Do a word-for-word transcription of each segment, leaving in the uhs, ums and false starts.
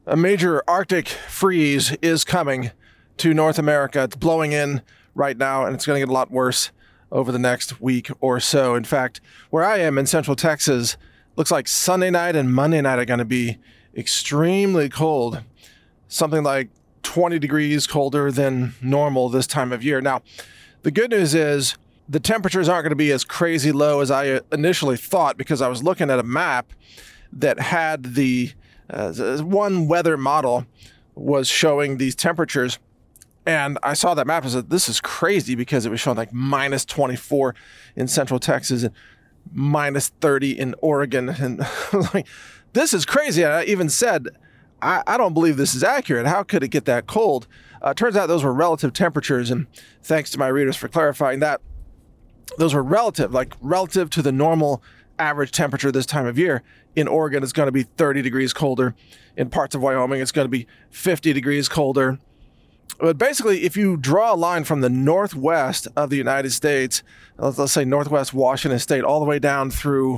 A major Arctic freeze is coming to North America. It's blowing in right now, and it's going to get a lot worse over the next week or so. In fact, where I am in Central Texas, looks like Sunday night and Monday night are going to be extremely cold. Something like twenty degrees colder than normal this time of year. Now, the good news is the temperatures aren't going to be as crazy low as I initially thought, because I was looking at a map that had the uh, one weather model was showing these temperatures. And I saw that map and said, this is crazy, because it was showing like minus twenty-four in Central Texas and minus thirty in Oregon. And I was like, this is crazy. And I even said, I, I don't believe this is accurate. How could it get that cold? Uh, turns out those were relative temperatures. And thanks to my readers for clarifying that. Those were relative, like relative to the normal average temperature this time of year. In Oregon, it's going to be thirty degrees colder. In parts of Wyoming, it's going to be fifty degrees colder. But basically, if you draw a line from the northwest of the United States, let's, let's say northwest Washington State, all the way down through,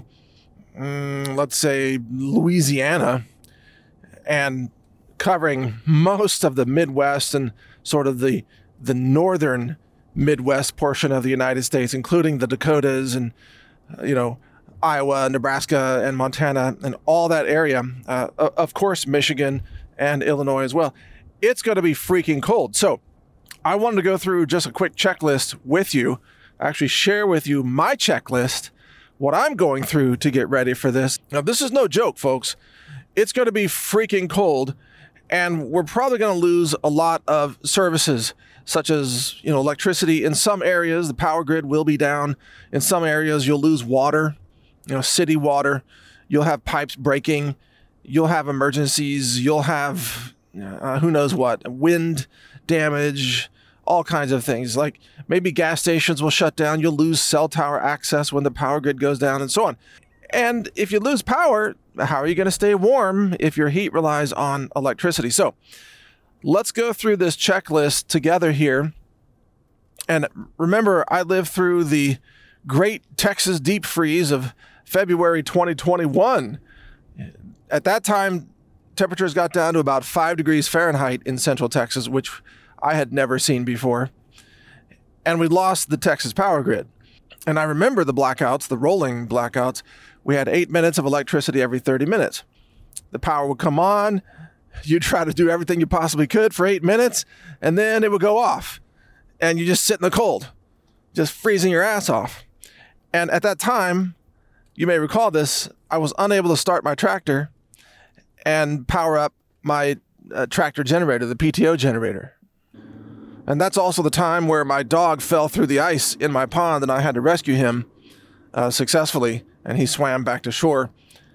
um, let's say, Louisiana, and covering most of the Midwest and sort of the the northern Midwest portion of the United States, including the Dakotas and, you know, Iowa, Nebraska, and Montana, and all that area. Uh, of course, Michigan and Illinois as well. It's going to be freaking cold. So I wanted to go through just a quick checklist with you, actually share with you my checklist, what I'm going through to get ready for this. Now, this is no joke, folks. It's going to be freaking cold, and we're probably going to lose a lot of services, such as, you know, electricity. In some areas, the power grid will be down. In some areas, you'll lose water, you know, city water. You'll have pipes breaking. You'll have emergencies. You'll have, uh, who knows what, wind damage, all kinds of things. Like maybe gas stations will shut down. You'll lose cell tower access when the power grid goes down, and so on. And if you lose power, how are you going to stay warm if your heat relies on electricity? So let's go through this checklist together here. And remember, I lived through the great Texas deep freeze of February twenty twenty-one. At that time, temperatures got down to about five degrees Fahrenheit in Central Texas, which I had never seen before. And we lost the Texas power grid. And I remember the blackouts, the rolling blackouts. We had eight minutes of electricity every thirty minutes. The power would come on. You'd try to do everything you possibly could for eight minutes, and then it would go off. And you just sit in the cold, just freezing your ass off. And at that time, you may recall this, I was unable to start my tractor and power up my uh, tractor generator, the P T O generator. And that's also the time where my dog fell through the ice in my pond, and I had to rescue him uh, successfully, and he swam back to shore.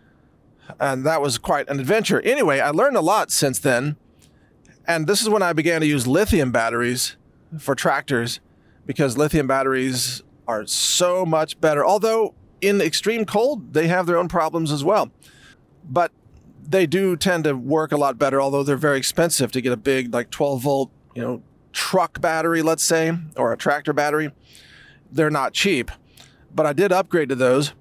And that was quite an adventure. Anyway, I learned a lot since then. And this is when I began to use lithium batteries for tractors, because lithium batteries are so much better. Although in extreme cold, they have their own problems as well. But they do tend to work a lot better, although they're very expensive to get a big, like twelve volt, you know, truck battery, let's say, or a tractor battery. They're not cheap. But I did upgrade to those.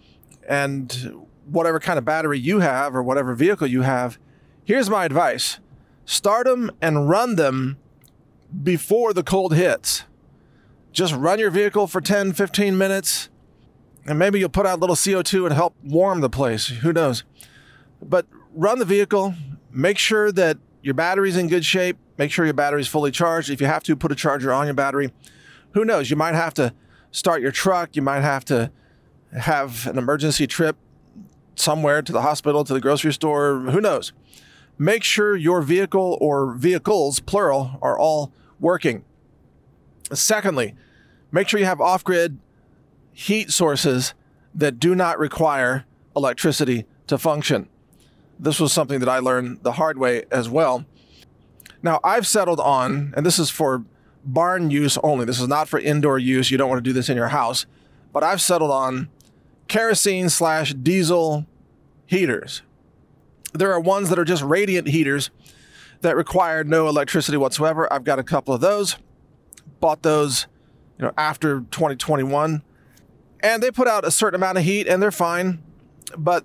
And whatever kind of battery you have or whatever vehicle you have, here's my advice. Start them and run them before the cold hits. Just run your vehicle for ten, fifteen minutes, and maybe you'll put out a little C O two and help warm the place. Who knows? But run the vehicle. Make sure that your battery's in good shape. Make sure your battery's fully charged. If you have to, put a charger on your battery. Who knows? You might have to start your truck. You might have to have an emergency trip somewhere, to the hospital, to the grocery store. Who knows? Make sure your vehicle or vehicles, plural, are all working. Secondly, make sure you have off-grid heat sources that do not require electricity to function. This was something that I learned the hard way as well. Now, I've settled on, and this is for barn use only. This is not for indoor use. You don't want to do this in your house. But I've settled on kerosene slash diesel heaters. There are ones that are just radiant heaters that require no electricity whatsoever. I've got a couple of those. Bought those, you know, after twenty twenty-one. And they put out a certain amount of heat, and they're fine. But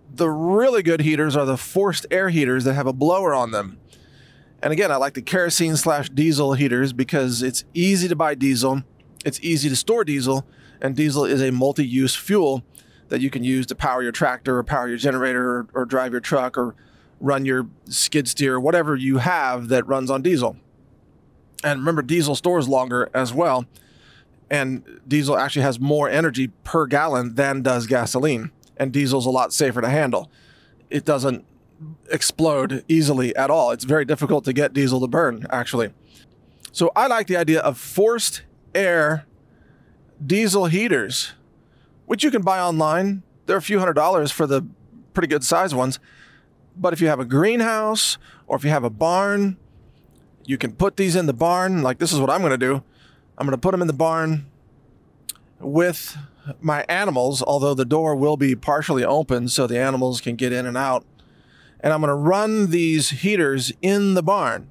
The really good heaters are the forced air heaters that have a blower on them. And again, I like the kerosene slash diesel heaters because it's easy to buy diesel, it's easy to store diesel, and diesel is a multi-use fuel that you can use to power your tractor or power your generator or, or drive your truck or run your skid steer, whatever you have that runs on diesel. And remember, diesel stores longer as well. And diesel actually has more energy per gallon than does gasoline. And diesel's a lot safer to handle. It doesn't explode easily at all. It's very difficult to get diesel to burn, actually. So I like the idea of forced air diesel heaters, which you can buy online. They're a few hundred dollars for the pretty good size ones. But if you have a greenhouse or if you have a barn, you can put these in the barn. Like, this is what I'm going to do. I'm going to put them in the barn with my animals, although the door will be partially open so the animals can get in and out. And I'm going to run these heaters in the barn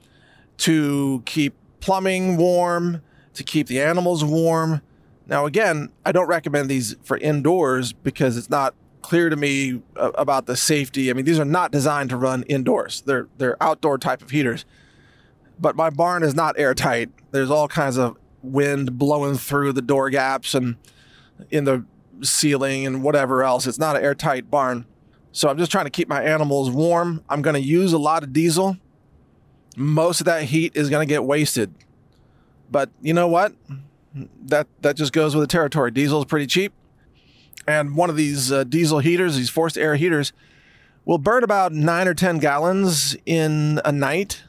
to keep plumbing warm, to keep the animals warm. Now, again, I don't recommend these for indoors because it's not clear to me about the safety. I mean, these are not designed to run indoors. They're they're outdoor type of heaters. But my barn is not airtight. There's all kinds of wind blowing through the door gaps and in the ceiling and whatever else. It's not an airtight barn. So I'm just trying to keep my animals warm. I'm going to use a lot of diesel. Most of that heat is going to get wasted. But you know what? That that just goes with the territory. Diesel is pretty cheap. And one of these uh, diesel heaters, these forced air heaters, will burn about nine or ten gallons in a night.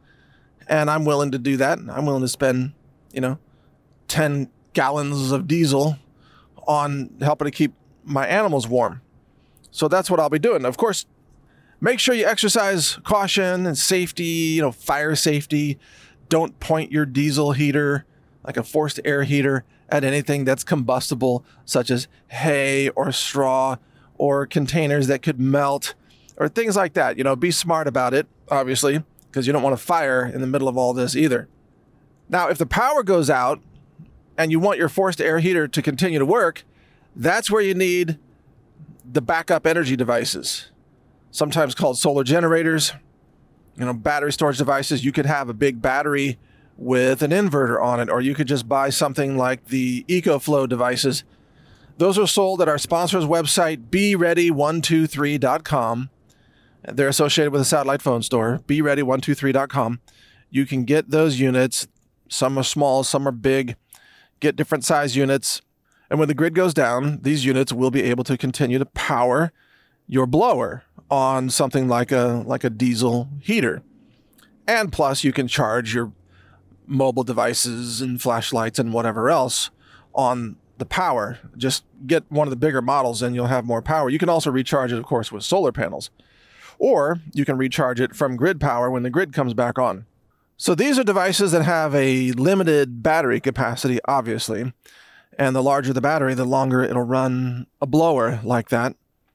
And I'm willing to do that. I'm willing to spend, you know, ten gallons of diesel on helping to keep my animals warm. So that's what I'll be doing. Of course, make sure you exercise caution and safety, you know, fire safety. Don't point your diesel heater, like a forced air heater, at anything that's combustible, such as hay or straw or containers that could melt or things like that. You know, be smart about it, obviously, because you don't want a fire in the middle of all this either. Now, if the power goes out and you want your forced air heater to continue to work, that's where you need the backup energy devices, sometimes called solar generators, you know, battery storage devices. You could have a big battery with an inverter on it, or you could just buy something like the EcoFlow devices. Those are sold at our sponsor's website, be ready one two three dot com. They're associated with a satellite phone store, be ready one two three dot com. You can get those units. Some are small, some are big. Get different size units. And when the grid goes down, these units will be able to continue to power your blower on something like a like a diesel heater. And plus, you can charge your mobile devices and flashlights and whatever else on the power. Just get one of the bigger models and you'll have more power. You can also recharge it, of course, with solar panels. Or you can recharge it from grid power when the grid comes back on. So these are devices that have a limited battery capacity, obviously. And the larger the battery, the longer it'll run a blower like that.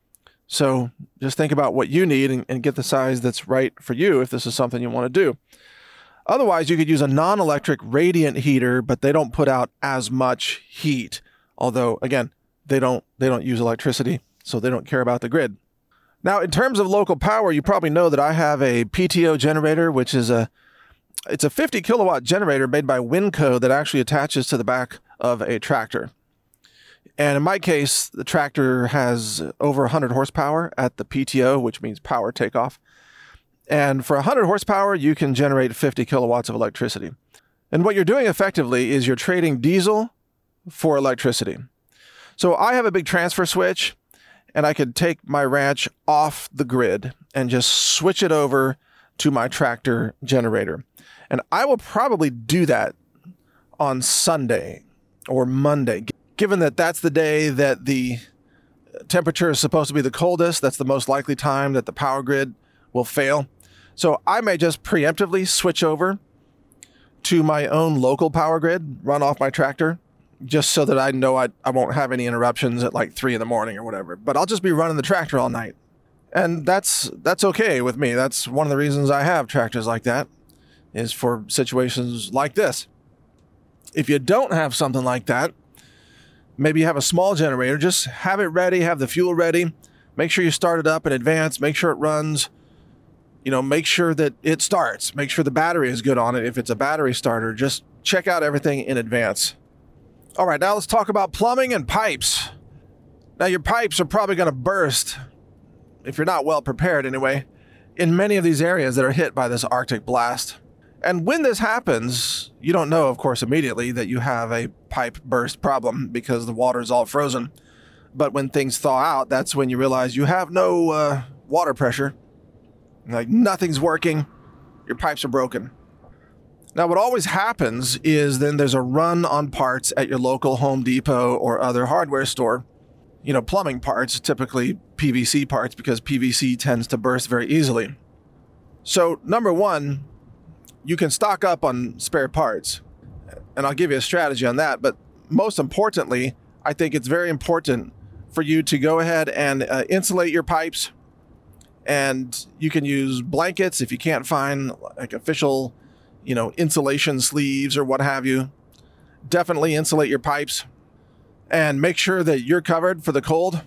So just think about what you need and, and get the size that's right for you if this is something you want to do. Otherwise, you could use a non-electric radiant heater, but they don't put out as much heat. Although, again, they don't they don't use electricity, so they don't care about the grid. Now, in terms of local power, you probably know that I have a P T O generator, which is a it's a fifty kilowatt generator made by Winco that actually attaches to the back of a tractor. And in my case, the tractor has over one hundred horsepower at the P T O, which means power takeoff. And for one hundred horsepower, you can generate fifty kilowatts of electricity. And what you're doing effectively is you're trading diesel for electricity. So I have a big transfer switch, and I could take my ranch off the grid and just switch it over to my tractor generator. And I will probably do that on Sunday or Monday, given that that's the day that the temperature is supposed to be the coldest. That's the most likely time that the power grid will fail. So I may just preemptively switch over to my own local power grid, run off my tractor, just so that I know I, I won't have any interruptions at like three in the morning or whatever. But I'll just be running the tractor all night. And that's that's okay with me. That's one of the reasons I have tractors like that, is for situations like this. If you don't have something like that, maybe you have a small generator, just have it ready, have the fuel ready, make sure you start it up in advance. Make sure it runs. You know, make sure that it starts. Make sure the battery is good on it. If it's a battery starter, just check out everything in advance. All right, now let's talk about plumbing and pipes. Now, your pipes are probably going to burst, if you're not well prepared anyway, in many of these areas that are hit by this Arctic blast. And when this happens, you don't know, of course, immediately that you have a pipe burst problem because the water is all frozen. But when things thaw out, that's when you realize you have no uh, water pressure. Like nothing's working. Your pipes are broken. Now, what always happens is then there's a run on parts at your local Home Depot or other hardware store. You know, plumbing parts, typically P V C parts, because P V C tends to burst very easily. So, number one, you can stock up on spare parts. And I'll give you a strategy on that. But most importantly, I think it's very important for you to go ahead and uh, insulate your pipes. And you can use blankets if you can't find like official, you know, insulation sleeves or what have you. Definitely insulate your pipes and make sure that you're covered for the cold.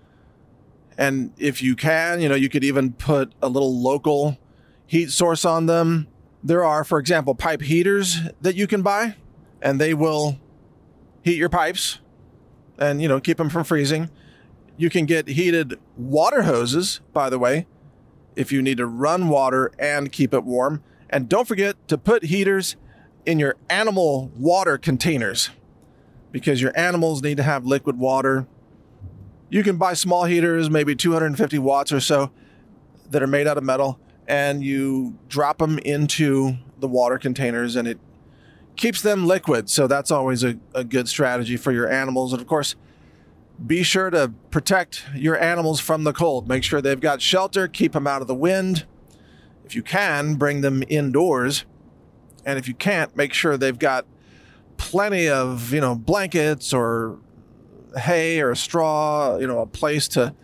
And if you can, you know, you could even put a little local heat source on them. There are, for example, pipe heaters that you can buy, and they will heat your pipes and, you know, keep them from freezing. You can get heated water hoses, by the way, if you need to run water and keep it warm. And don't forget to put heaters in your animal water containers, because your animals need to have liquid water. You can buy small heaters, maybe two hundred fifty watts or so, that are made out of metal, and you drop them into the water containers and it keeps them liquid. So that's always a, a good strategy for your animals. And of course, be sure to protect your animals from the cold. Make sure they've got shelter, keep them out of the wind. If you can, bring them indoors. And if you can't, make sure they've got plenty of, you know, blankets or hay or straw, you know, a place to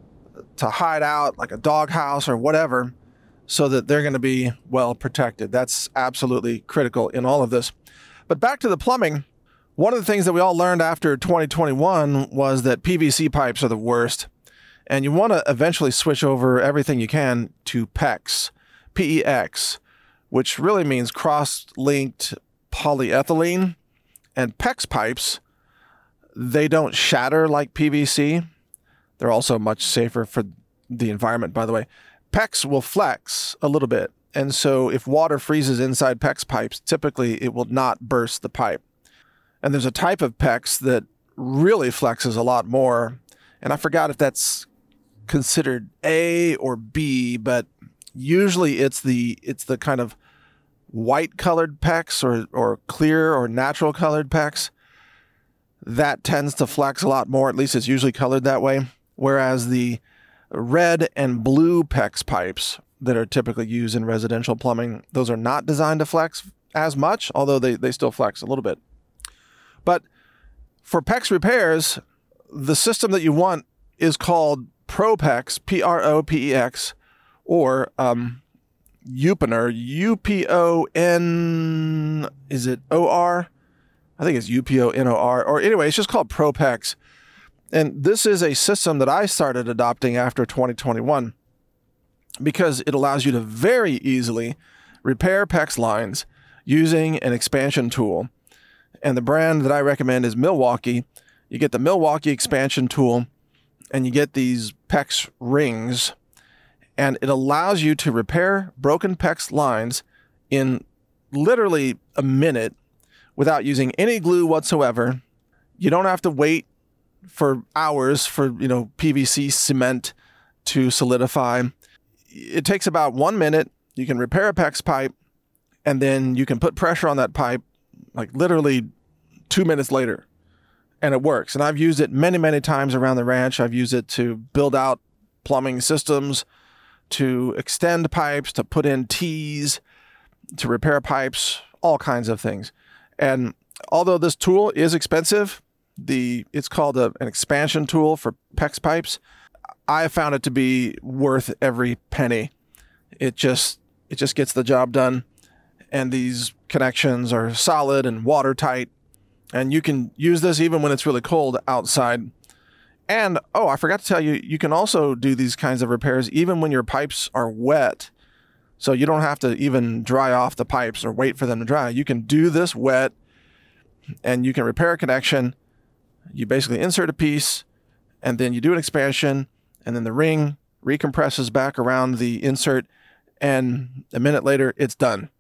to hide out, like a doghouse or whatever, so that they're going to be well protected. That's absolutely critical in all of this. But back to the plumbing. One of the things that we all learned after twenty twenty-one was that P V C pipes are the worst. And you want to eventually switch over everything you can to PEX. P E X, which really means cross-linked polyethylene. And PEX pipes, they don't shatter like P V C. They're also much safer for the environment, by the way. PEX will flex a little bit. And so if water freezes inside PEX pipes, typically it will not burst the pipe. And there's a type of PEX that really flexes a lot more. And I forgot if that's considered A or B, but usually it's the it's the kind of white colored PEX or, or clear or natural colored PEX. That tends to flex a lot more. At least it's usually colored that way. Whereas the red and blue PEX pipes that are typically used in residential plumbing, those are not designed to flex as much, although they, they still flex a little bit. But for PEX repairs, the system that you want is called ProPEX, P R O P E X, or um, Uponor, U P O N, is it O R? I think it's U P O N O R, or anyway, it's just called ProPEX. And this is a system that I started adopting after twenty twenty-one because it allows you to very easily repair PEX lines using an expansion tool. And the brand that I recommend is Milwaukee. You get the Milwaukee expansion tool and you get these PEX rings, and it allows you to repair broken PEX lines in literally a minute without using any glue whatsoever. You don't have to wait for hours for, you know, P V C cement to solidify. It takes about one minute. You can repair a PEX pipe, and then you can put pressure on that pipe like literally two minutes later, and it works. And I've used it many, many times around the ranch. I've used it to build out plumbing systems, to extend pipes, to put in T's, to repair pipes, all kinds of things. And although this tool is expensive, the it's called a, an expansion tool for PEX pipes, I have found it to be worth every penny. It just it just gets the job done. And these connections are solid and watertight. And you can use this even when it's really cold outside. And, oh, I forgot to tell you, you can also do these kinds of repairs even when your pipes are wet. So you don't have to even dry off the pipes or wait for them to dry. You can do this wet, and you can repair a connection. You basically insert a piece, and then you do an expansion, and then the ring recompresses back around the insert, and a minute later, it's done.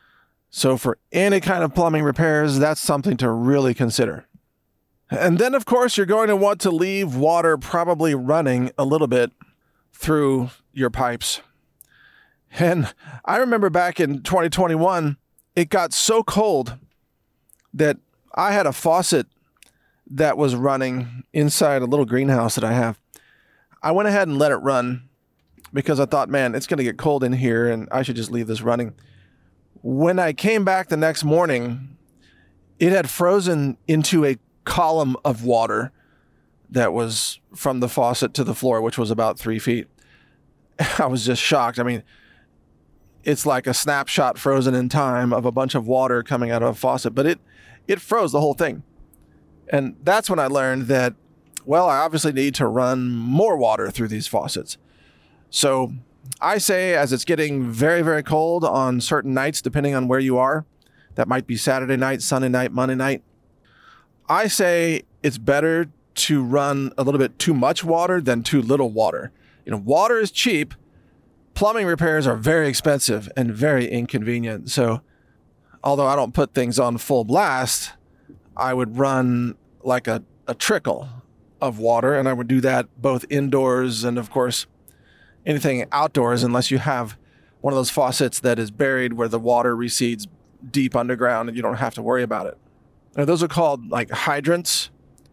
So for any kind of plumbing repairs, that's something to really consider. And then, of course, you're going to want to leave water probably running a little bit through your pipes. And I remember back in twenty twenty-one, it got so cold that I had a faucet that was running inside a little greenhouse that I have. I went ahead and let it run because I thought, man, it's going to get cold in here and I should just leave this running. When I came back the next morning, it had frozen into a column of water that was from the faucet to the floor, which was about three feet. I was just shocked. I mean, it's like a snapshot frozen in time of a bunch of water coming out of a faucet, but it, it froze the whole thing. And that's when I learned that, well, I obviously need to run more water through these faucets. So I say, as it's getting very, very cold on certain nights, depending on where you are, that might be Saturday night, Sunday night, Monday night, I say it's better to run a little bit too much water than too little water. You know, water is cheap. Plumbing repairs are very expensive and very inconvenient. So although I don't put things on full blast, I would run like a, a trickle of water, and I would do that both indoors and, of course, anything outdoors, unless you have one of those faucets that is buried where the water recedes deep underground and you don't have to worry about it. Now, those are called like hydrants,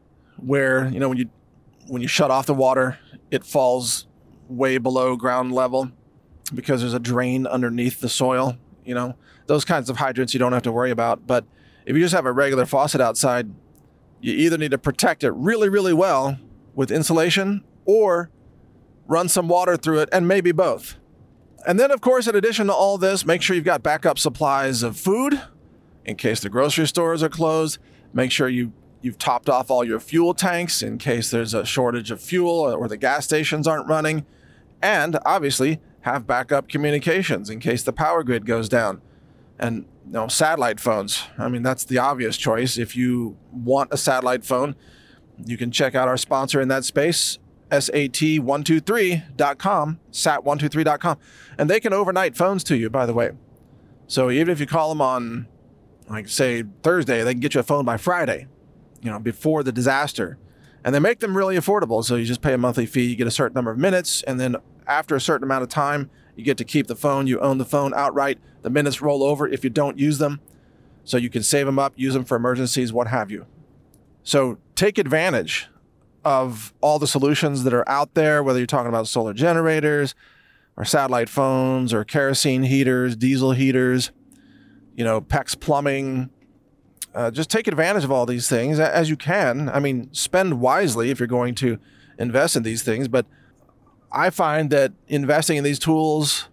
where, you know, when you when you shut off the water, it falls way below ground level because there's a drain underneath the soil. You know, those kinds of hydrants you don't have to worry about. But if you just have a regular faucet outside, you either need to protect it really, really well with insulation or run some water through it, and maybe both. And then, of course, in addition to all this, make sure you've got backup supplies of food in case the grocery stores are closed. Make sure you, you've topped off all your fuel tanks in case there's a shortage of fuel or the gas stations aren't running. And obviously, have backup communications in case the power grid goes down. And you know, satellite phones. I mean, that's the obvious choice. If you want a satellite phone, you can check out our sponsor in that space, S A T one two three dot com, sat one two three dot com. And they can overnight phones to you, by the way. So even if you call them on, like, say, Thursday, they can get you a phone by Friday, you know, before the disaster. And they make them really affordable. So you just pay a monthly fee, you get a certain number of minutes, and then after a certain amount of time, you get to keep the phone. You own the phone outright. The minutes roll over if you don't use them. So you can save them up, use them for emergencies, what have you. So take advantage of all the solutions that are out there, whether you're talking about solar generators or satellite phones or kerosene heaters, diesel heaters, you know, PEX plumbing. Uh, just take advantage of all these things as you can. I mean, spend wisely if you're going to invest in these things, but I find that investing in these tools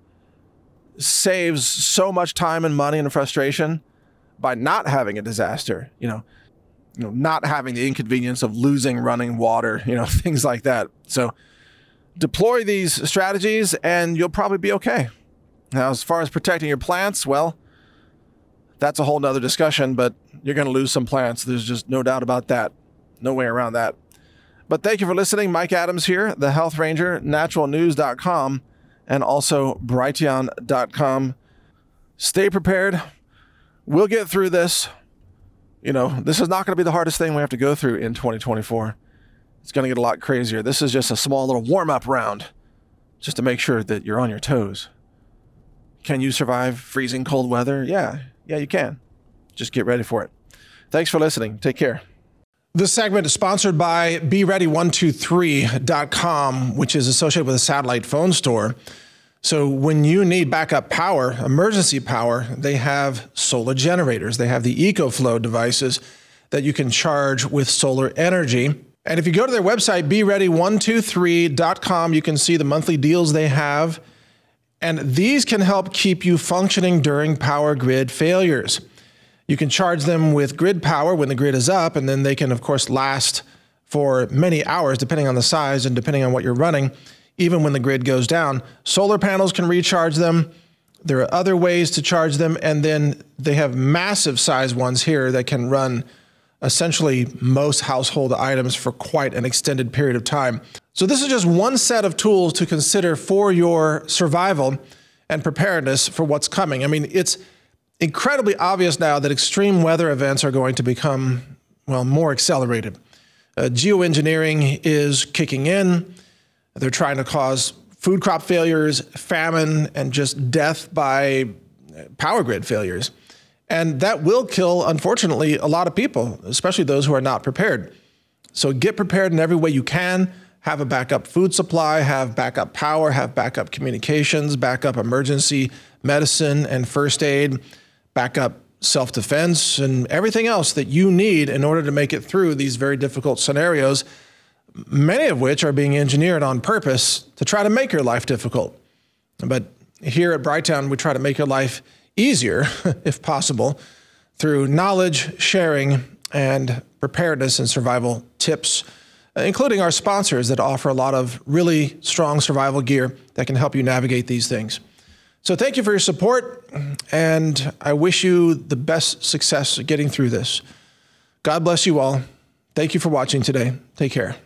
saves so much time and money and frustration by not having a disaster, you know, you know, not having the inconvenience of losing running water, you know, things like that. So deploy these strategies and you'll probably be okay. Now, as far as protecting your plants, well, that's a whole nother discussion, but you're going to lose some plants. There's just no doubt about that. No way around that. But thank you for listening. Mike Adams here, the Health Ranger, natural news dot com, and also Brighteon dot com. Stay prepared. We'll get through this. You know, this is not going to be the hardest thing we have to go through in twenty twenty-four. It's going to get a lot crazier. This is just a small little warm-up round, just to make sure that you're on your toes. Can you survive freezing cold weather? Yeah, yeah, you can. Just get ready for it. Thanks for listening. Take care. This segment is sponsored by be ready one two three dot com, which is associated with a satellite phone store. So when you need backup power, emergency power, they have solar generators. They have the EcoFlow devices that you can charge with solar energy. And if you go to their website, be ready one two three dot com, you can see the monthly deals they have. And these can help keep you functioning during power grid failures. You can charge them with grid power when the grid is up, and then they can, of course, last for many hours, depending on the size and depending on what you're running, even when the grid goes down. Solar panels can recharge them. There are other ways to charge them. And then they have massive size ones here that can run essentially most household items for quite an extended period of time. So this is just one set of tools to consider for your survival and preparedness for what's coming. I mean, it's incredibly obvious now that extreme weather events are going to become, well, more accelerated. Uh, geoengineering is kicking in. They're trying to cause food crop failures, famine, and just death by power grid failures. And that will kill, unfortunately, a lot of people, especially those who are not prepared. So get prepared in every way you can. Have a backup food supply, have backup power, have backup communications, backup emergency medicine and first aid, backup self-defense, and everything else that you need in order to make it through these very difficult scenarios, many of which are being engineered on purpose to try to make your life difficult. But here at Brighteon, we try to make your life easier, if possible, through knowledge sharing and preparedness and survival tips, including our sponsors that offer a lot of really strong survival gear that can help you navigate these things. So thank you for your support, and I wish you the best success getting through this. God bless you all. Thank you for watching today. Take care.